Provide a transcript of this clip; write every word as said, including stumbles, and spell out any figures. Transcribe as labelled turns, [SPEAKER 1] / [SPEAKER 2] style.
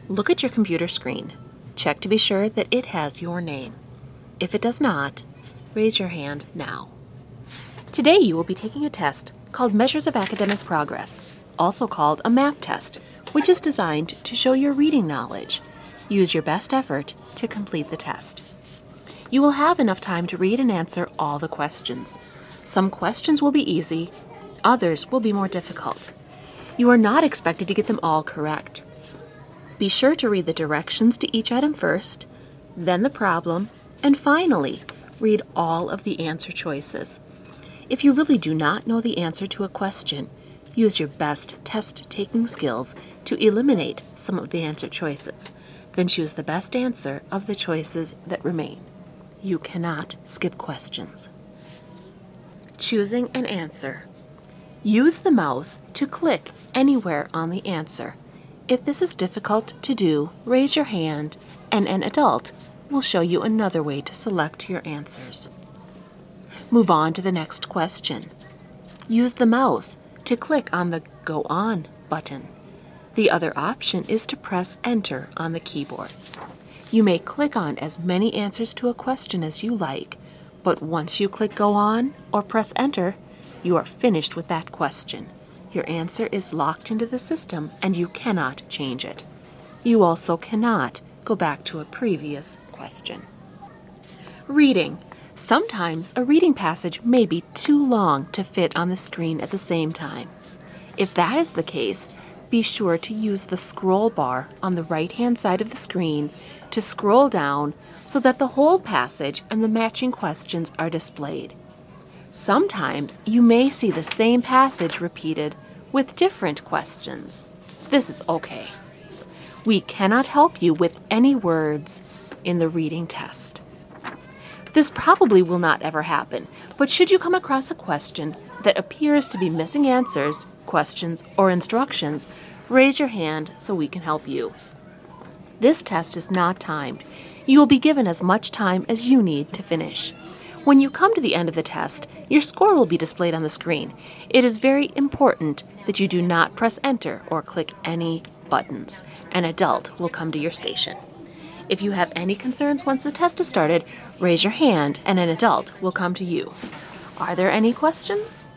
[SPEAKER 1] Look at your computer screen. Check to be sure that it has your name. If it does not, raise your hand now. Today you will be taking a test called Measures of Academic Progress, also called a MAP test, which is designed to show your reading knowledge. Use your best effort to complete the test. You will have enough time to read and answer all the questions. Some questions will be easy, others will be more difficult. You are not expected to get them all correct. Be sure to read the directions to each item first, then the problem, and finally, read all of the answer choices. If you really do not know the answer to a question, use your best test-taking skills to eliminate some of the answer choices. Then choose the best answer of the choices that remain. You cannot skip questions. Choosing an answer. Use the mouse to click anywhere on the answer. If this is difficult to do, raise your hand and an adult will show you another way to select your answers. Move on to the next question. Use the mouse to click on the Go On button. The other option is to press Enter on the keyboard. You may click on as many answers to a question as you like, but once you click Go On or press Enter, you are finished with that question. Your answer is locked into the system and you cannot change it. You also cannot go back to a previous question. Reading. Sometimes a reading passage may be too long to fit on the screen at the same time. If that is the case, be sure to use the scroll bar on the right-hand side of the screen to scroll down so that the whole passage and the matching questions are displayed. Sometimes you may see the same passage repeated with different questions. This is okay. We cannot help you with any words in the reading test. This probably will not ever happen, but should you come across a question that appears to be missing answers, questions, or instructions, raise your hand so we can help you. This test is not timed. You will be given as much time as you need to finish. When you come to the end of the test, your score will be displayed on the screen. It is very important that you do not press Enter or click any buttons. An adult will come to your station. If you have any concerns once the test is started, raise your hand and an adult will come to you. Are there any questions?